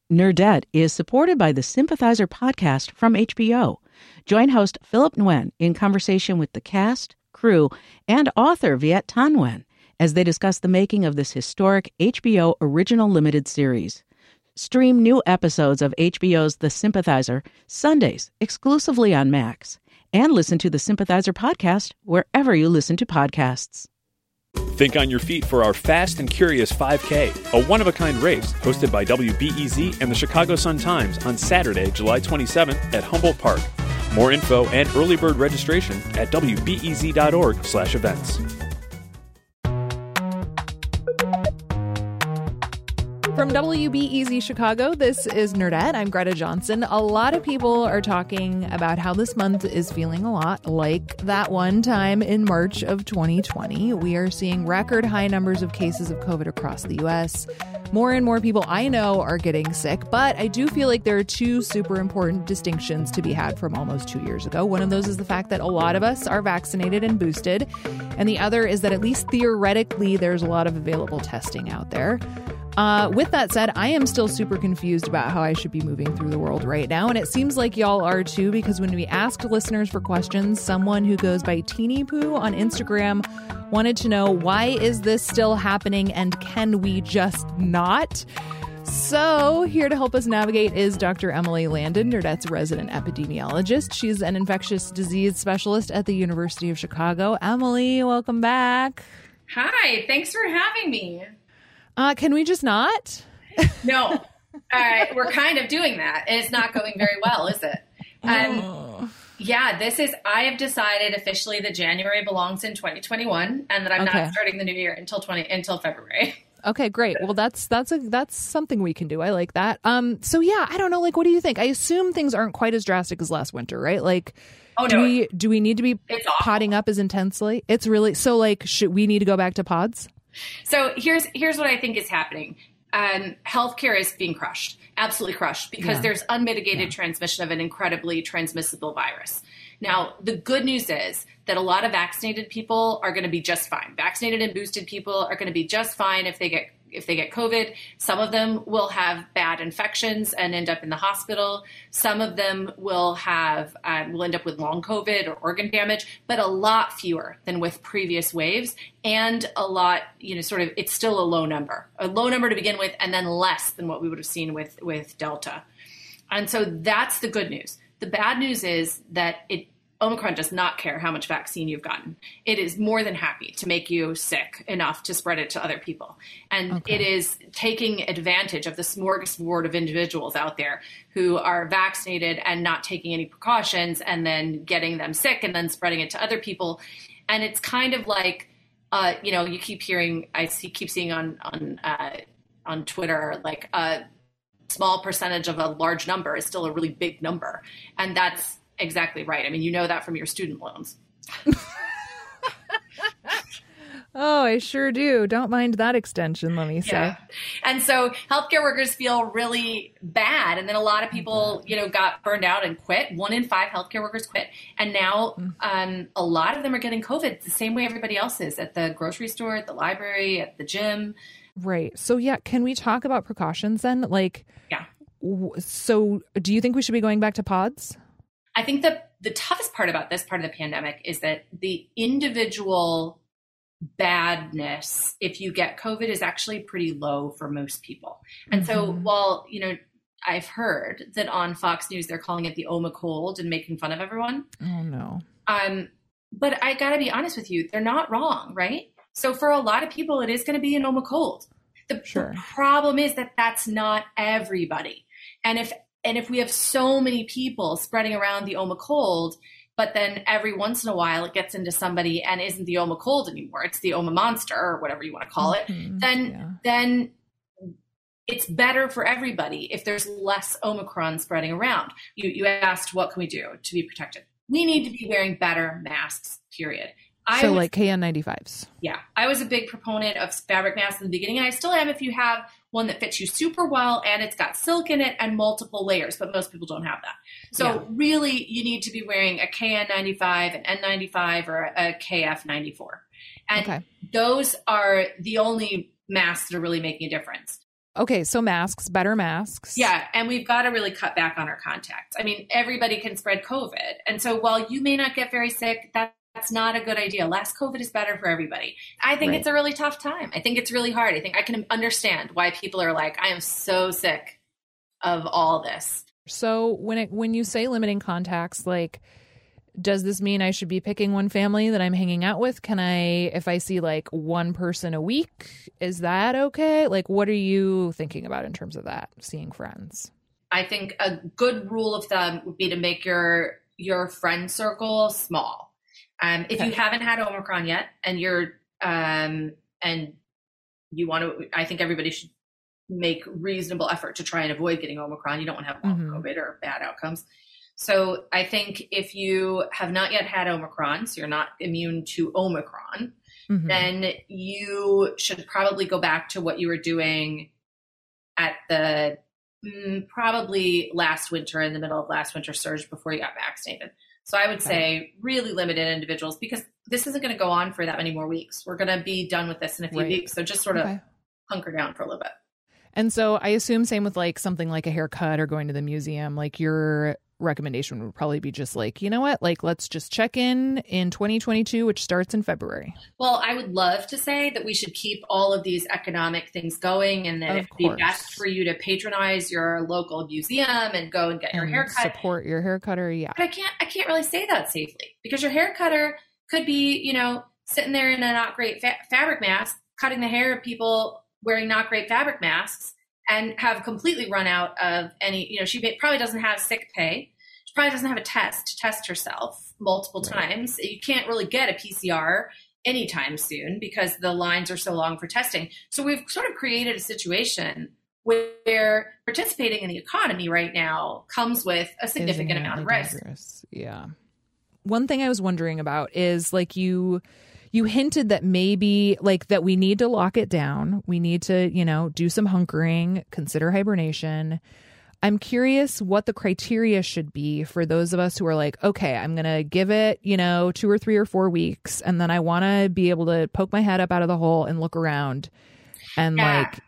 Nerdette is supported by the Sympathizer podcast from HBO. Join host Philip Nguyen in conversation with the cast, crew, and author Viet Thanh Nguyen as they discuss the making of this historic HBO original limited series. Stream new episodes of HBO's The Sympathizer Sundays exclusively on Max, and listen to the Sympathizer podcast wherever you listen to podcasts. Think on your feet for our Fast and Curious 5K, a one-of-a-kind race hosted by WBEZ and the Chicago Sun-Times on Saturday, July 27th at Humboldt Park. More info and early bird registration at wbez.org/events. From WBEZ Chicago, this is Nerdette. I'm Greta Johnson. A lot of people are talking about how this month is feeling a lot like that one time in March of 2020. We are seeing record high numbers of cases of COVID across the U.S. More and more people I know are getting sick, but I do feel like there are two super important distinctions to be had from almost 2 years ago. One of those is the fact that a lot of us are vaccinated and boosted, and the other is that at least theoretically there's a lot of available testing out there. With that said, I am still super confused about how I should be moving through the world right now. And it seems like y'all are too, because when we asked listeners for questions, someone who goes by Teeny Poo on Instagram wanted to know, why is this still happening and can we just not? So here to help us navigate is Dr. Emily Landon, Nerdette's resident epidemiologist. She's an infectious disease specialist at the University of Chicago. Emily, welcome back. Hi, thanks for having me. Can we just not? No. We're kind of doing that. It's not going very well, is it? Yeah, I have decided officially that January belongs in 2021 and that I'm not starting the new year until February. Okay, great. Well, that's something we can do. I like that. So yeah, I don't know. Like, what do you think? I assume things aren't quite as drastic as last winter, right? Like, do we need to be podding up as intensely? It's really, so like, should we need to go back to pods? So here's what I think is happening. Healthcare is being crushed, absolutely crushed, because there's unmitigated transmission of an incredibly transmissible virus. Now, the good news is that a lot of vaccinated people are going to be just fine. Vaccinated and boosted people are going to be just fine if they get COVID. Some of them will have bad infections and end up in the hospital. Some of them will end up with long COVID or organ damage, but a lot fewer than with previous waves, and a lot, it's still a low number to begin with, and then less than what we would have seen with Delta. And so that's the good news. The bad news is that Omicron does not care how much vaccine you've gotten. It is more than happy to make you sick enough to spread it to other people. And it is taking advantage of the smorgasbord of individuals out there who are vaccinated and not taking any precautions, and then getting them sick and then spreading it to other people. And it's kind of like, you keep hearing, keep seeing on Twitter, like a small percentage of a large number is still a really big number. And that's exactly right. I mean, you know that from your student loans. Oh, I sure do. Don't mind that extension, let me say. Yeah. And so healthcare workers feel really bad. And then a lot of people, got burned out and quit. 1 in 5 healthcare workers quit. And now a lot of them are getting COVID the same way everybody else is, at the grocery store, at the library, at the gym. Right. So yeah, can we talk about precautions then? So do you think we should be going back to pods? I think that the toughest part about this part of the pandemic is that the individual badness, if you get COVID, is actually pretty low for most people. And so while, I've heard that on Fox News, they're calling it the Omicold and making fun of everyone. Oh, no. But I got to be honest with you, they're not wrong, right? So for a lot of people, it is going to be an Omicold. The problem is that that's not everybody. And if we have so many people spreading around the Omicold, but then every once in a while it gets into somebody and isn't the Omicold anymore, it's the Oma monster or whatever you want to call it, then it's better for everybody if there's less Omicron spreading around. You asked, what can we do to be protected? We need to be wearing better masks, period. Like KN95s. Yeah. I was a big proponent of fabric masks in the beginning, and I still am if you have one that fits you super well and it's got silk in it and multiple layers, but most people don't have that. So really, you need to be wearing a KN95, an N95, or a KF94. And those are the only masks that are really making a difference. Okay, so masks, better masks. Yeah, and we've got to really cut back on our contacts. I mean, everybody can spread COVID. And so while you may not get very sick, that's not a good idea. Less COVID is better for everybody. I think it's a really tough time. I think it's really hard. I think I can understand why people are like, I am so sick of all this. So when you say limiting contacts, like, does this mean I should be picking one family that I'm hanging out with? If I see like one person a week, is that okay? Like, what are you thinking about in terms of that, seeing friends? I think a good rule of thumb would be to make your friend circle small. If you haven't had Omicron yet and you're, and you want to, I think everybody should make reasonable effort to try and avoid getting Omicron. You don't want to have long COVID or bad outcomes. So I think if you have not yet had Omicron, so you're not immune to Omicron, then you should probably go back to what you were doing at the probably last winter, in the middle of last winter surge before you got vaccinated. So I would say really limited individuals, because this isn't going to go on for that many more weeks. We're going to be done with this in a few weeks. So just sort of hunker down for a little bit. And so I assume same with like something like a haircut or going to the museum, like your recommendation would probably be just like, you know what, like, let's just check in 2022, which starts in February. Well, I would love to say that we should keep all of these economic things going, and that it would be best for you to patronize your local museum and go and get your haircut. Support your haircutter. Yeah. But I can't really say that safely, because your haircutter could be, sitting there in a not great fabric mask, cutting the hair of people wearing not great fabric masks, and have completely run out of any, she probably doesn't have sick pay. She probably doesn't have a test to test herself multiple times. You can't really get a PCR anytime soon because the lines are so long for testing. So we've sort of created a situation where participating in the economy right now comes with a significant amount of risk. Yeah. One thing I was wondering about is, like, you hinted that maybe, like, that we need to lock it down. We need to, do some hunkering, consider hibernation. I'm curious what the criteria should be for those of us who are like, okay, I'm going to give it, 2 or 3 or 4 weeks. And then I want to be able to poke my head up out of the hole and look around and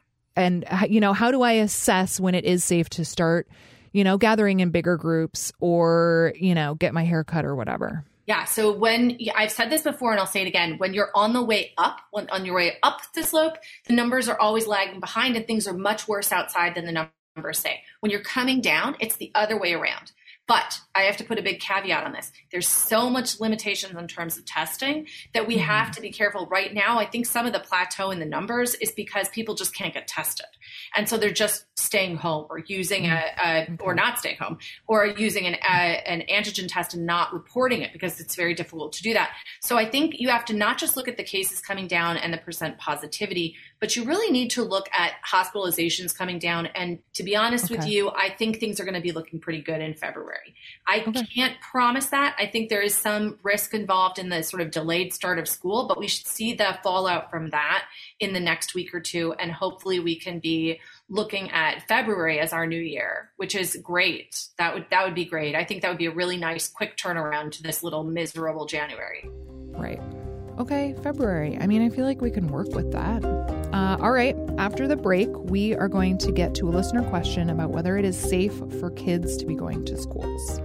how do I assess when it is safe to start, gathering in bigger groups or, get my hair cut or whatever? Yeah. So I've said this before and I'll say it again, when you're on the way up, on your way up the slope, the numbers are always lagging behind and things are much worse outside than the numbers say. When you're coming down, it's the other way around. But I have to put a big caveat on this. There's so much limitations in terms of testing that we have to be careful. Right now, I think some of the plateau in the numbers is because people just can't get tested. And so they're just staying home or using or not staying home, or using an antigen test and not reporting it because it's very difficult to do that. So I think you have to not just look at the cases coming down and the percent positivity, but you really need to look at hospitalizations coming down. And to be honest with you, I think things are going to be looking pretty good in February. I can't promise that. I think there is some risk involved in the sort of delayed start of school, but we should see the fallout from that in the next week or two. And hopefully we can be looking at February as our new year, which is great. That would be great. I think that would be a really nice quick turnaround to this little miserable January. Right. Okay, February. I mean, I feel like we can work with that. All right. After the break, we are going to get to a listener question about whether it is safe for kids to be going to schools.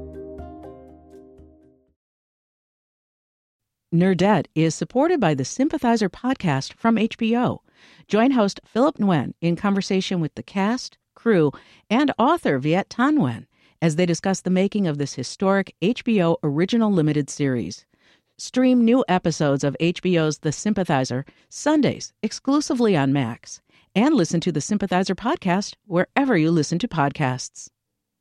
Nerdette is supported by the Sympathizer podcast from HBO. Join host Philip Nguyen in conversation with the cast, crew, and author Viet Thanh Nguyen as they discuss the making of this historic HBO original limited series. Stream new episodes of HBO's The Sympathizer Sundays exclusively on Max, and listen to the Sympathizer podcast wherever you listen to podcasts.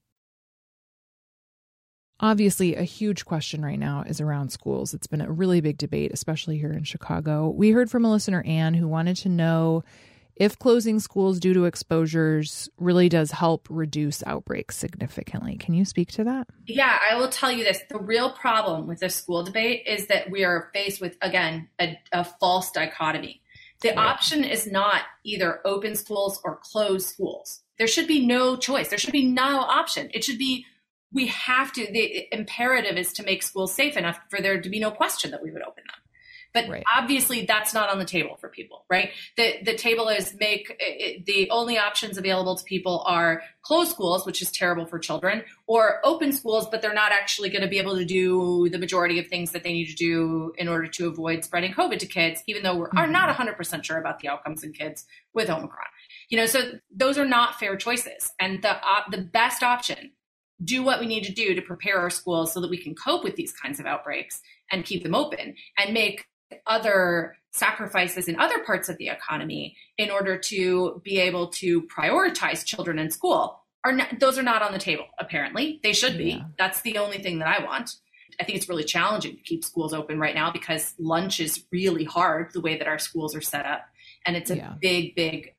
Obviously, a huge question right now is around schools. It's been a really big debate, especially here in Chicago. We heard from a listener, Anne, who wanted to know if closing schools due to exposures really does help reduce outbreaks significantly. Can you speak to that? Yeah, I will tell you this. The real problem with this school debate is that we are faced with, again, a false dichotomy. The option is not either open schools or closed schools. There should be no choice. There should be no option. It should be, the imperative is to make schools safe enough for there to be no question that we would open them. But obviously that's not on the table for people, right? The table is the only options available to people are closed schools, which is terrible for children, or open schools, but they're not actually going to be able to do the majority of things that they need to do in order to avoid spreading COVID to kids, even though we're not 100% sure about the outcomes in kids with Omicron. So those are not fair choices. And the best option, do what we need to do to prepare our schools so that we can cope with these kinds of outbreaks and keep them open and make other sacrifices in other parts of the economy in order to be able to prioritize children in school. Those are not on the table, apparently. They should be. That's the only thing that I want. I think it's really challenging to keep schools open right now because lunch is really hard the way that our schools are set up. And it's a big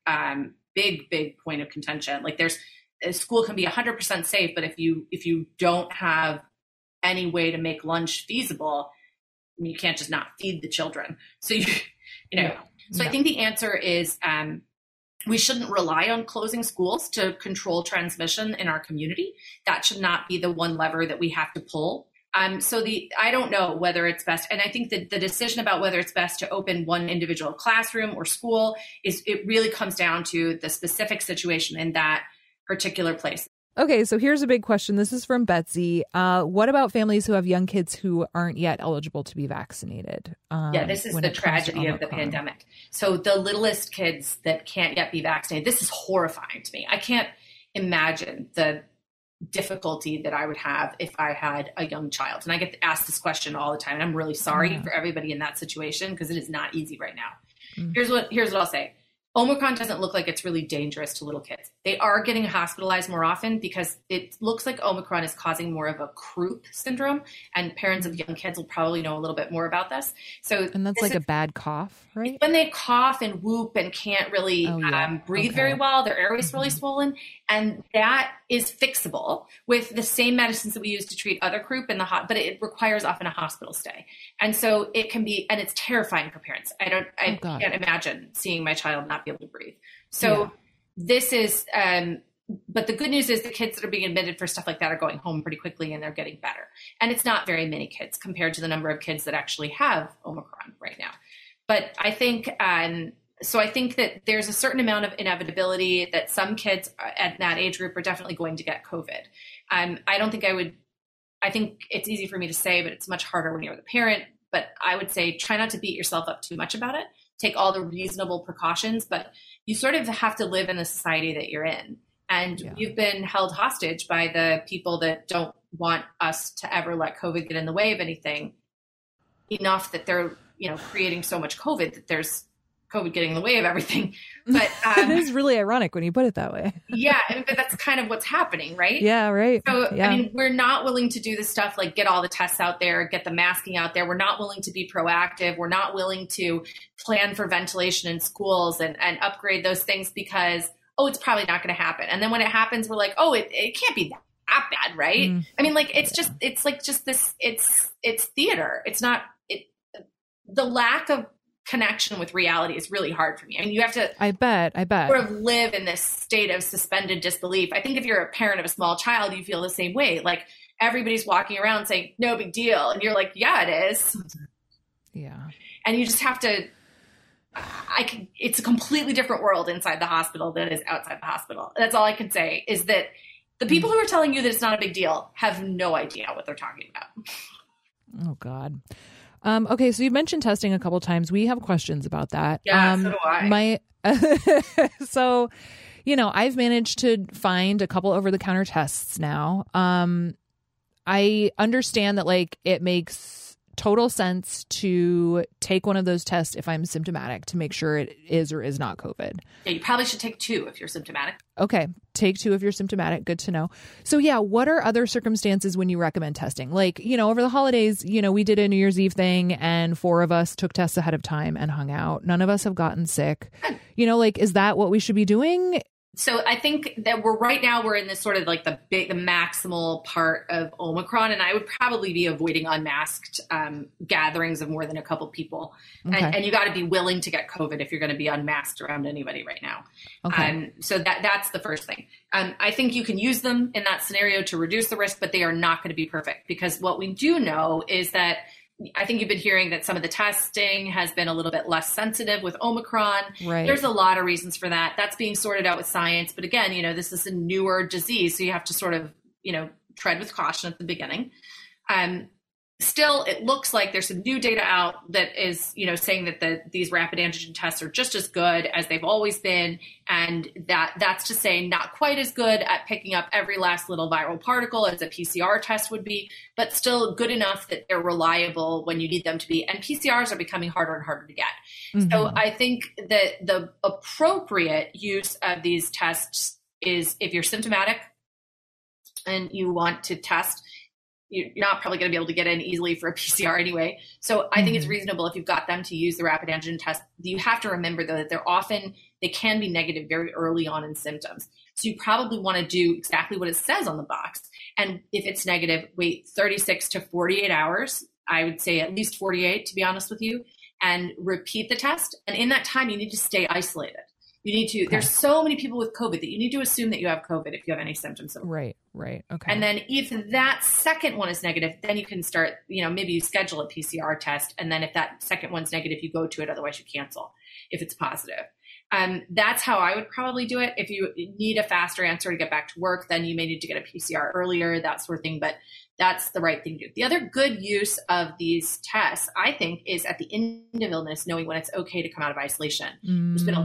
point of contention. Like a school can be 100% safe, but if you don't have any way to make lunch feasible, you can't just not feed the children. So I think the answer is we shouldn't rely on closing schools to control transmission in our community. That should not be the one lever that we have to pull. I don't know whether it's best. And I think that the decision about whether it's best to open one individual classroom or school it really comes down to the specific situation in that particular place. Okay, so here's a big question. This is from Betsy. What about families who have young kids who aren't yet eligible to be vaccinated? This is the tragedy of the pandemic. So the littlest kids that can't yet be vaccinated, this is horrifying to me. I can't imagine the difficulty that I would have if I had a young child. And I get asked this question all the time. And I'm really sorry for everybody in that situation because it is not easy right now. Here's what I'll say. Omicron doesn't look like it's really dangerous to little kids. They are getting hospitalized more often because it looks like Omicron is causing more of a croup syndrome, and parents of young kids will probably know a little bit more about this. And that's like a bad cough, right? When they cough and whoop and can't really breathe very well, their airway's really swollen, and that is fixable with the same medicines that we use to treat other croup but it requires often a hospital stay. And so it can be, and it's terrifying for parents. I can't imagine seeing my child not be able to breathe. So this is, but the good news is the kids that are being admitted for stuff like that are going home pretty quickly and they're getting better. And it's not very many kids compared to the number of kids that actually have Omicron right now. But I think, so I think that there's a certain amount of inevitability that some kids at that age group are definitely going to get COVID. I think it's easy for me to say, but it's much harder when you're the parent. But I would say try not to beat yourself up too much about it. Take all the reasonable precautions, but you sort of have to live in the society that you're in. And you've been held hostage by the people that don't want us to ever let COVID get in the way of anything enough that they're, creating so much COVID that there's COVID getting in the way of everything. But it is really ironic when you put it that way. But that's kind of what's happening, right? Yeah, right. So, I mean, we're not willing to do this stuff like get all the tests out there, get the masking out there. We're not willing to be proactive. We're not willing to plan for ventilation in schools and upgrade those things because, it's probably not going to happen. And then when it happens, we're like, it can't be that bad, right? I mean, like, it's theater. It's not, the lack of connection with reality is really hard for me. I mean, you have to, I bet sort of live in this state of suspended disbelief. I think if you're a parent of a small child, you feel the same way. Like everybody's walking around saying, no big deal. And you're like, yeah, it is. Yeah. And you just have to, it's a completely different world inside the hospital than it is outside the hospital. That's all I can say is that the people who are telling you that it's not a big deal have no idea what they're talking about. Oh God. Okay, so you mentioned testing a couple times. We have questions about that. Yeah, so do I. So, I've managed to find a couple over-the-counter tests now. I understand that it makes total sense to take one of those tests if I'm symptomatic to make sure it is or is not COVID. Yeah, you probably should take 2 if you're symptomatic. Okay, take 2 if you're symptomatic. Good to know. So what are other circumstances when you recommend testing? Over the holidays, we did a New Year's Eve thing and 4 of us took tests ahead of time and hung out. None of us have gotten sick. Is that what we should be doing? So I think that we're in this sort of like the maximal part of Omicron, and I would probably be avoiding unmasked gatherings of more than a couple people. Okay. And you got to be willing to get COVID if you're going to be unmasked around anybody right now. Okay. So that's the first thing. I think you can use them in that scenario to reduce the risk, but they are not going to be perfect because what we do know is that I think you've been hearing that some of the testing has been a little bit less sensitive with Omicron. Right. There's a lot of reasons for that. That's being sorted out with science. But again, this is a newer disease. So you have to sort of, tread with caution at the beginning. Still, it looks like there's some new data out that is, saying that these rapid antigen tests are just as good as they've always been. And that's to say not quite as good at picking up every last little viral particle as a PCR test would be, but still good enough that they're reliable when you need them to be. And PCRs are becoming harder and harder to get. Mm-hmm. So I think that the appropriate use of these tests is if you're symptomatic and you want to test, you're not probably going to be able to get in easily for a PCR anyway. So I think it's reasonable if you've got them to use the rapid antigen test. You have to remember, though, that they can be negative very early on in symptoms. So you probably want to do exactly what it says on the box. And if it's negative, wait 36 to 48 hours. I would say at least 48, to be honest with you, and repeat the test. And in that time, you need to stay isolated. You need to, there's so many people with COVID that you need to assume that you have COVID if you have any symptoms of it. Right. Okay. And then if that second one is negative, then you can start, maybe you schedule a PCR test. And then if that second one's negative, you go to it. Otherwise you cancel if it's positive. That's how I would probably do it. If you need a faster answer to get back to work, then you may need to get a PCR earlier, that sort of thing. But that's the right thing to do. The other good use of these tests, I think, is at the end of illness, knowing when it's okay to come out of isolation. There's been a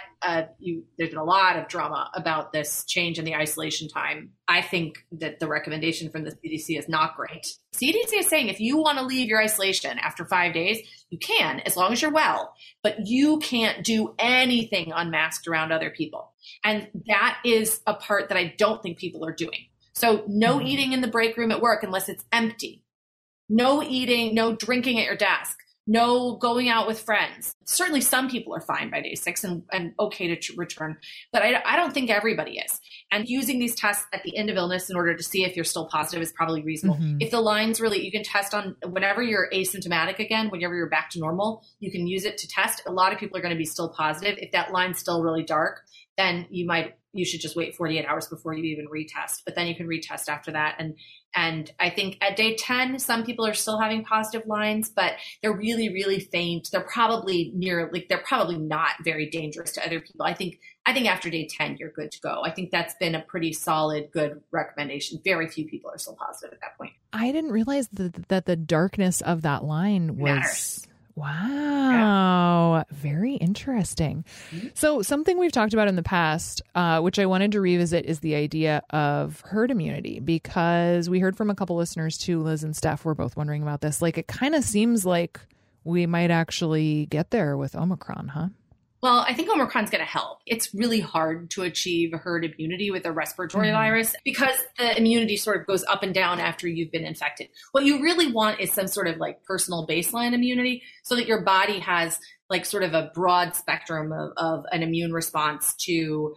lot of drama about this change in the isolation time. I think that the recommendation from the CDC is not great. CDC is saying if you want to leave your isolation after 5 days, you can, as long as you're well, but you can't do anything unmasked around other people. And that is a part that I don't think people are doing. So no eating in the break room at work unless it's empty. No eating, no drinking at your desk. No going out with friends. Certainly some people are fine by day 6 and okay to return, but I don't think everybody is. And using these tests at the end of illness in order to see if you're still positive is probably reasonable. If the line's really, you can test on whenever you're asymptomatic again, whenever you're back to normal, you can use it to test. A lot of people are going to be still positive. If that line's still really dark, then you should just wait 48 hours before you even retest, but then you can retest after that. And I think at day 10, some people are still having positive lines, but they're really, really faint. They're probably they're probably not very dangerous to other people. I think after day 10, you're good to go. I think that's been a pretty solid, good recommendation. Very few people are still positive at that point. I didn't realize that the darkness of that line was... matters. Wow. Yeah. Very interesting. So something we've talked about in the past, which I wanted to revisit, is the idea of herd immunity, because we heard from a couple listeners too, Liz and Steph were both wondering about this. Like, it kind of seems like we might actually get there with Omicron, huh? Well, I think Omicron's going to help. It's really hard to achieve herd immunity with a respiratory virus because the immunity sort of goes up and down after you've been infected. What you really want is some sort of like personal baseline immunity so that your body has like sort of a broad spectrum of an immune response to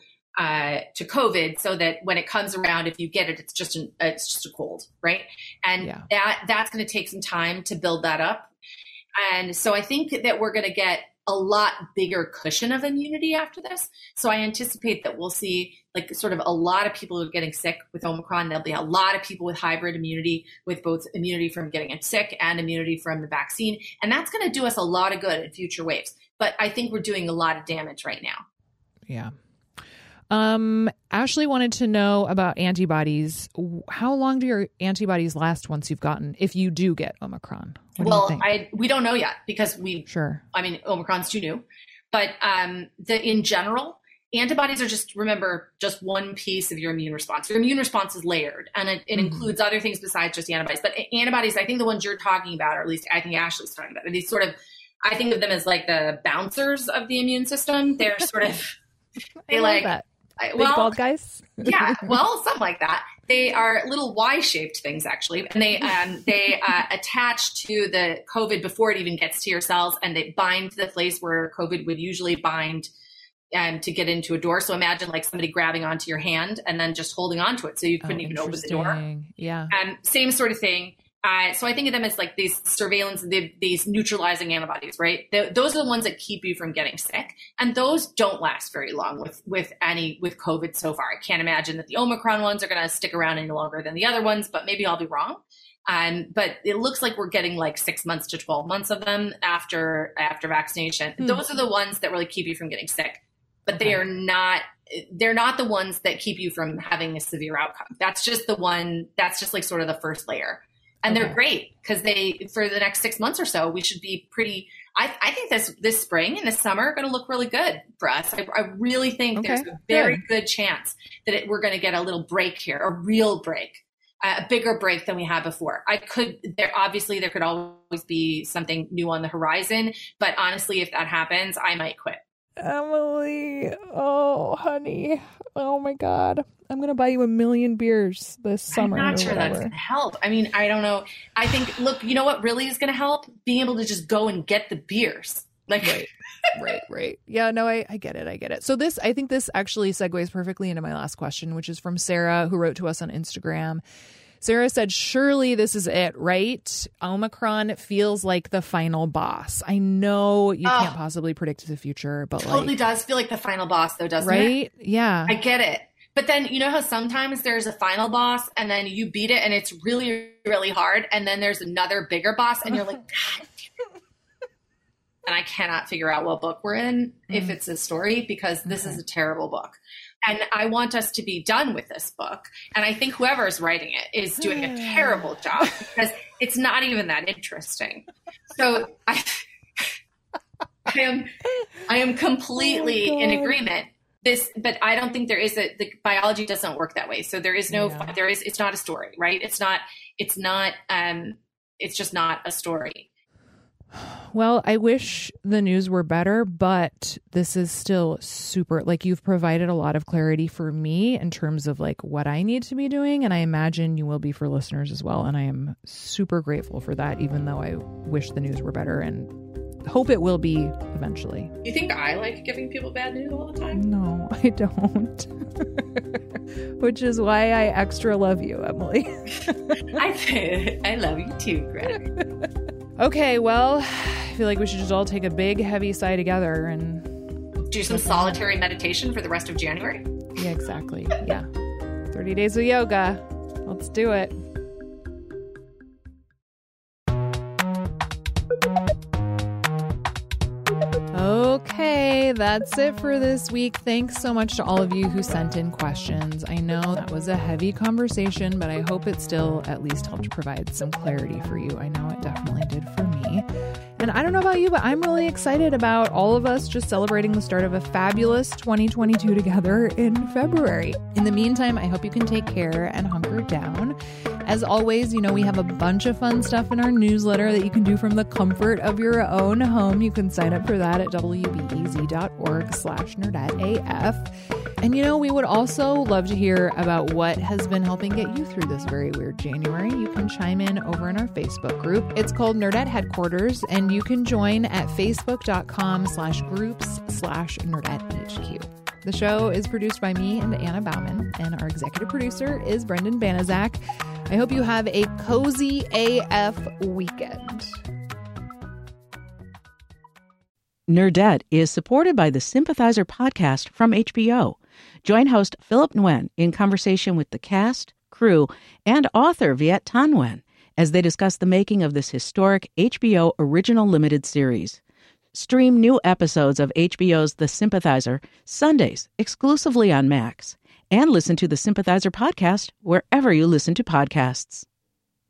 COVID, so that when it comes around, if you get it, it's just a cold, right? And that's going to take some time to build that up. And so I think that we're going to get a lot bigger cushion of immunity after this. So I anticipate that we'll see like sort of a lot of people who are getting sick with Omicron. There'll be a lot of people with hybrid immunity, with both immunity from getting sick and immunity from the vaccine. And that's going to do us a lot of good in future waves. But I think we're doing a lot of damage right now. Yeah. Ashley wanted to know about antibodies. How long do your antibodies last once you've gotten, if you do get Omicron? We don't know yet because Omicron's too new, but, in general, antibodies are just one piece of your immune response. Your immune response is layered and it includes other things besides just antibodies, but antibodies, I think the ones you're talking about, or at least I think Ashley's talking about, are these sort of, I think of them as like the bouncers of the immune system. They're sort of, they like that. Big bald guys? Yeah, well, something like that. They are little Y-shaped things, actually, and they attach to the COVID before it even gets to your cells, and they bind to the place where COVID would usually bind to get into a door. So imagine like somebody grabbing onto your hand and then just holding onto it, so you couldn't even open the door. Yeah, same sort of thing. So I think of them as like these surveillance, these neutralizing antibodies, right? Those are the ones that keep you from getting sick. And those don't last very long with COVID so far. I can't imagine that the Omicron ones are going to stick around any longer than the other ones, but maybe I'll be wrong. But it looks like we're getting like 6 months to 12 months of them after vaccination. Those are the ones that really keep you from getting sick, but they're not the ones that keep you from having a severe outcome. That's just like sort of the first layer. And they're great because for the next 6 months or so, we should be pretty, I think this spring and this summer are going to look really good for us. I really think there's a very good chance that we're going to get a little break here, a real break. A bigger break than we had before. There could always be something new on the horizon, but honestly, if that happens, I might quit. Emily, oh honey, oh my God, I'm gonna buy you 1 million beers this summer. I'm not sure that's gonna help. I mean, I don't know. I think, look, you know what really is gonna help? Being able to just go and get the beers. Like, right. Yeah, no, I get it. So I think this actually segues perfectly into my last question, which is from Sarah, who wrote to us on Instagram. Sarah said, surely this is it, right? Omicron feels like the final boss. I know you can't possibly predict the future, but totally does feel like the final boss though, doesn't it? Right? Yeah. I get it. But then you know how sometimes there's a final boss and then you beat it and it's really, really hard. And then there's another bigger boss and you're like, God. And I cannot figure out what book we're in, if it's a story, because this is a terrible book. And I want us to be done with this book. And I think whoever is writing it is doing a terrible job because it's not even that interesting. So I am completely in agreement. But I don't think the biology doesn't work that way. So there is it's not a story, right? It's just not a story. Well, I wish the news were better, but this is still super, like, you've provided a lot of clarity for me in terms of like what I need to be doing. And I imagine you will be for listeners as well. And I am super grateful for that, even though I wish the news were better and hope it will be eventually. You think I like giving people bad news all the time? No, I don't. Which is why I extra love you, Emily. I love you too, Greta. Okay, well, I feel like we should just all take a big, heavy sigh together and do some solitary meditation for the rest of January. Yeah, exactly. Yeah. 30 days of yoga. Let's do it. Okay, that's it for this week. Thanks so much to all of you who sent in questions. I know that was a heavy conversation, but I hope it still at least helped provide some clarity for you. I know it definitely did for me. And I don't know about you, but I'm really excited about all of us just celebrating the start of a fabulous 2022 together in February. In the meantime, I hope you can take care and hunker down. As always, you know, we have a bunch of fun stuff in our newsletter that you can do from the comfort of your own home. You can sign up for that at wbez.org/nerdettaf. And, you know, we would also love to hear about what has been helping get you through this very weird January. You can chime in over in our Facebook group. It's called Nerdette Headquarters, and you can join at facebook.com/groups/NerdetteHQ. The show is produced by me and Anna Bauman, and our executive producer is Brendan Banaszak. I hope you have a cozy AF weekend. Nerdette is supported by the Sympathizer podcast from HBO. Join host Philip Nguyen in conversation with the cast, crew, and author Viet Thanh Nguyen as they discuss the making of this historic HBO original limited series. Stream new episodes of HBO's The Sympathizer Sundays exclusively on Max, and listen to the Sympathizer podcast wherever you listen to podcasts.